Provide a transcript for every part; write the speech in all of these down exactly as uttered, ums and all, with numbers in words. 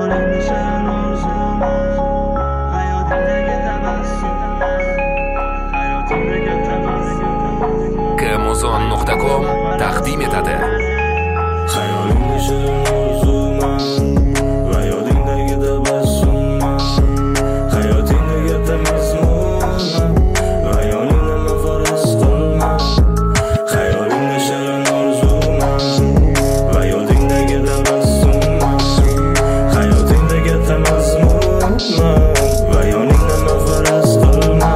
Xayolingda shirin orzuman, hayotingdagi tabassum, hayotingdagi tabassum. Kmozon nuqta com taqdim etadi. Xayolingda shirin orzuman, hayotingdagi tabassum, hayotingdagi tabassum, hayolingda mafaras qilma. Xayolingda shirin orzuman, hayotingdagi tabassum, hayotingdagi tabassum, hayolingda mafaras qilma.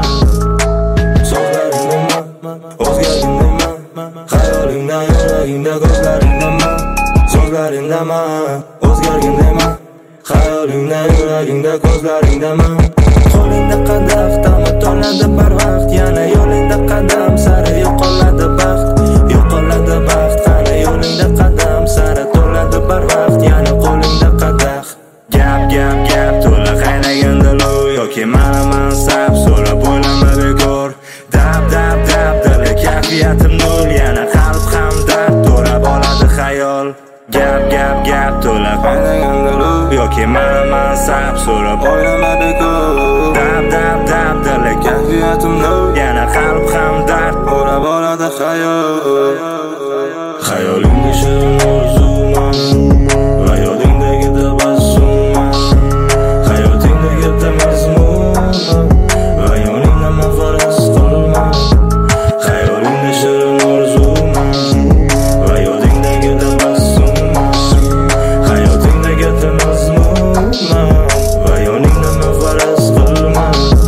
So'zlaringda o'zgaringda xayolingda yuragingda ko'zlaringda so'zlaringda o'zgargindayma xayolingda yuragingda ko'zlaringda qo'lingda qadam ta'mi to'ladi barvaqt yana yo'lingda qadam sari yo'qoladi baxt yo'qoladi baxt qani yo'lingda qadam sari to'ladi barvaqt yana qo'lingda qadah gap gap gap to'la qaynaganda lo yoki mana mansab so'rab o'ylama bekor dab dab dab dili kayfiyatim nol yana qalb ham dard to'rab oladi xayol gap gap gap to'la qaynaganda lo yoki mana mansab so'rab o'ylama bekor dab dab dab dili kayfiyatim nol yana qalb ham dard to'rab oladi xayol xayolingda shirin orzuman hayolingdagi tabassum hayotingdagi tabassum hayolingda mafaras qilma xayolingda shirin orzuman hayotingdagi tabassum hayotingdagi tabassum hayolingda mafaras qilma.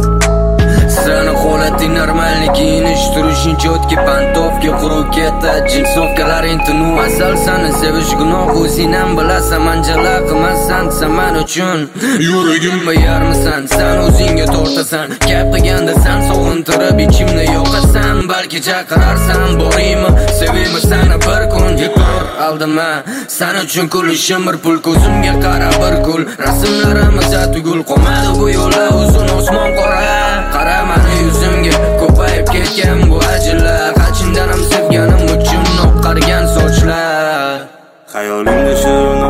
Sana holati normalni kiyinish turishing cho'tki pantofka quruq ketdi jinsovkalar intinu asal sani sevish gunoh o'zingam bilasan manjala qilmassan san men uchun yuragimga yarmisan san o'zingga tortasan gap qilganda san sog'intirib ichimni yoqasan balki chaqirarsan boraymi sevaymi sani bir kun yekor aldima san uchun kulishim bir pul ko'zimga qara bir gul rasmlarimiz tugul qolmadi bu yo'llar uzun osmon qora qara mani yuzimga ko'payib ketgan bu ajinlar qachondan ham sevganim uchun oqqargan sochlar Xayolingda shirin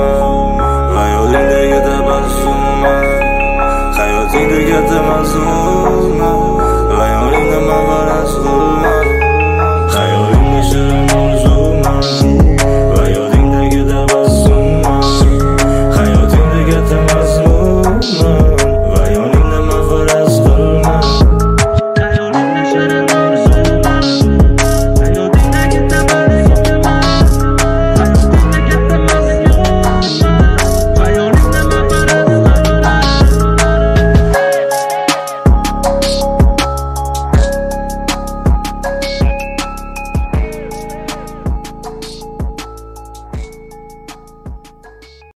orzuman hayolingdagi tabassum hayotingdagi tabassum